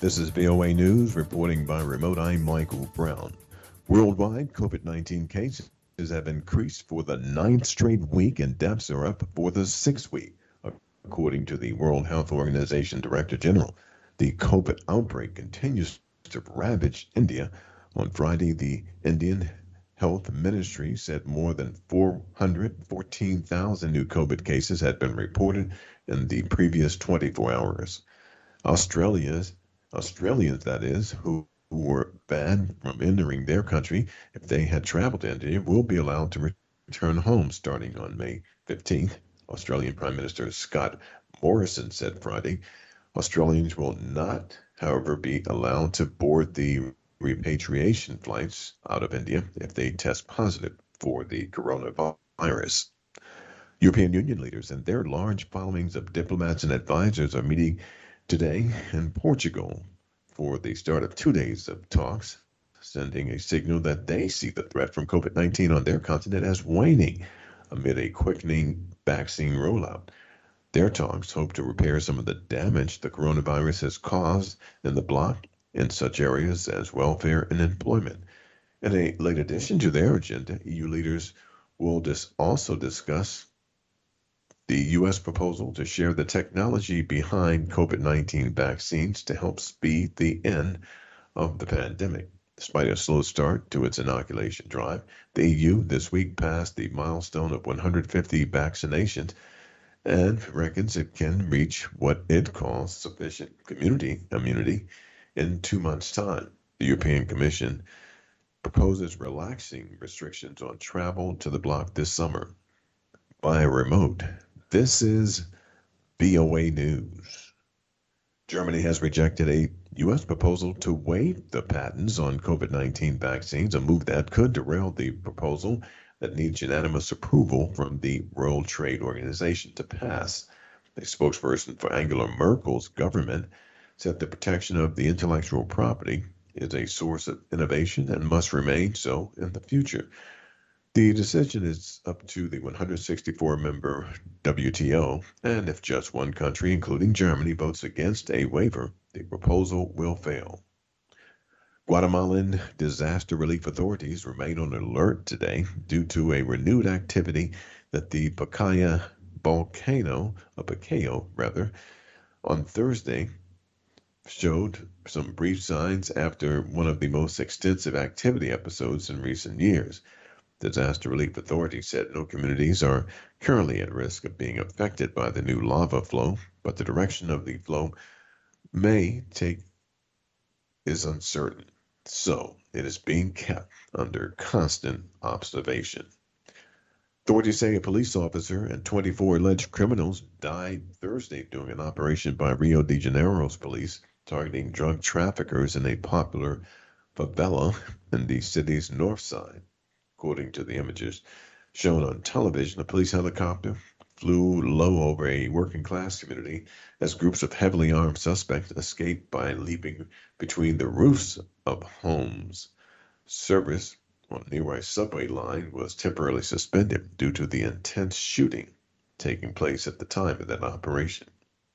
This is VOA News reporting by remote. I'm Michael Brown. Worldwide, COVID 19 cases have increased for the ninth straight week, and deaths are up for the sixth week, according to the World Health Organization Director General. The COVID outbreak continues to ravage India. On Friday, the Indian Health Ministry said more than 414,000 new COVID cases had been reported in the previous 24 hours. Australia's Australians, that is, who were banned from entering their country if they had traveled to India, will be allowed to return home starting on May 15th. Australian Prime Minister Scott Morrison said Friday. Australians will not, however, be allowed to board the repatriation flights out of India if they test positive for the coronavirus. European Union leaders and their large followings of diplomats and advisors are meeting today in Portugal for the start of 2 days of talks, sending a signal that they see the threat from COVID 19 on their continent as waning amid a quickening vaccine rollout. Their talks hope to repair some of the damage the coronavirus has caused in the bloc in such areas as welfare and employment. In a late addition to their agenda, EU leaders will also discuss the U.S. proposal to share the technology behind COVID-19 vaccines to help speed the end of the pandemic. Despite a slow start to its inoculation drive, the EU this week passed the milestone of 150 vaccinations and reckons it can reach what it calls sufficient community immunity in 2 months' time. The European Commission proposes relaxing restrictions on travel to the bloc this summer by remote. This is VOA News. Germany has rejected a U.S. proposal to waive the patents on COVID-19 vaccines, a move that could derail the proposal that needs unanimous approval from the World Trade Organization to pass. A spokesperson for Angela Merkel's government said the protection of the intellectual property is a source of innovation and must remain so in the future. The decision is up to the 164-member WTO, and if just one country, including Germany, votes against a waiver, the proposal will fail. Guatemalan disaster relief authorities remain on alert today due to a renewed activity that the Pacaya on Thursday showed some brief signs after one of the most extensive activity episodes in recent years. Disaster relief authorities said no communities are currently at risk of being affected by the new lava flow, but the direction of the flow may take is uncertain. So it is being kept under constant observation. Authorities say a police officer and 24 alleged criminals died Thursday during an operation by Rio de Janeiro's police targeting drug traffickers in a popular favela in the city's north side. According to the images shown on television, a police helicopter flew low over a working-class community as groups of heavily armed suspects escaped by leaping between the roofs of homes. Service on a nearby subway line was temporarily suspended due to the intense shooting taking place at the time of that operation.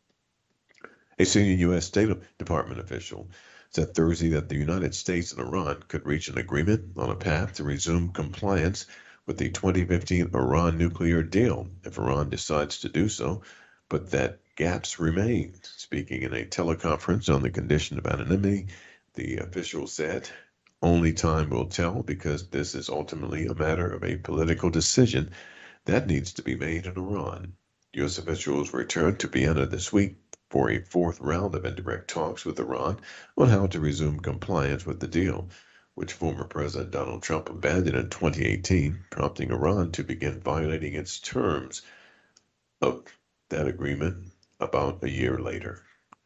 A senior U.S. State Department official said Thursday that the United States and Iran could reach an agreement on a path to resume compliance with the 2015 Iran nuclear deal if Iran decides to do so, but that gaps remain. Speaking in a teleconference on the condition of anonymity, the official said, "Only time will tell because this is ultimately a matter of a political decision that needs to be made in Iran." U.S. officials returned to Vienna this week for a fourth round of indirect talks with Iran on how to resume compliance with the deal, which former President Donald Trump abandoned in 2018, prompting Iran to begin violating its terms of that agreement about a year later.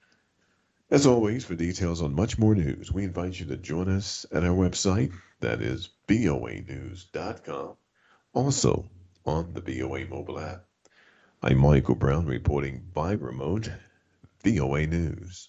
As always, for details on much more news, we invite you to join us at our website, that is voanews.com, also on the VOA mobile app. I'm Michael Brown reporting by remote, VOA News.